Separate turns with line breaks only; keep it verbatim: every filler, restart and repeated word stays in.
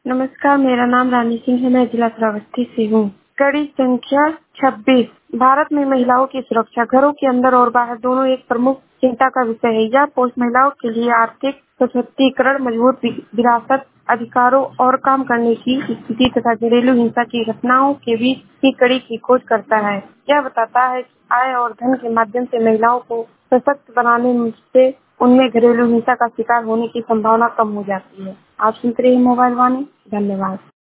नमस्कार, मेरा नाम रानी सिंह है। मैं जिला श्रावस्ती से हूँ। कड़ी संख्या छब्बीस। भारत में महिलाओं की सुरक्षा घरों के अंदर और बाहर दोनों एक प्रमुख चिंता का विषय है। यह पोस्ट महिलाओं के लिए आर्थिक सशक्तिकरण, मजबूत विरासत, अधिकारों और काम करने की स्थिति तथा घरेलू हिंसा की घटनाओं के बीच की कड़ी की खोज करता है। यह बताता है कि आय और धन के माध्यम से महिलाओं को सशक्त बनाने से उनमें घरेलू हिंसा का शिकार होने की संभावना कम हो जाती है। आप सुनते रहिए मोबाइल वाणी। धन्यवाद।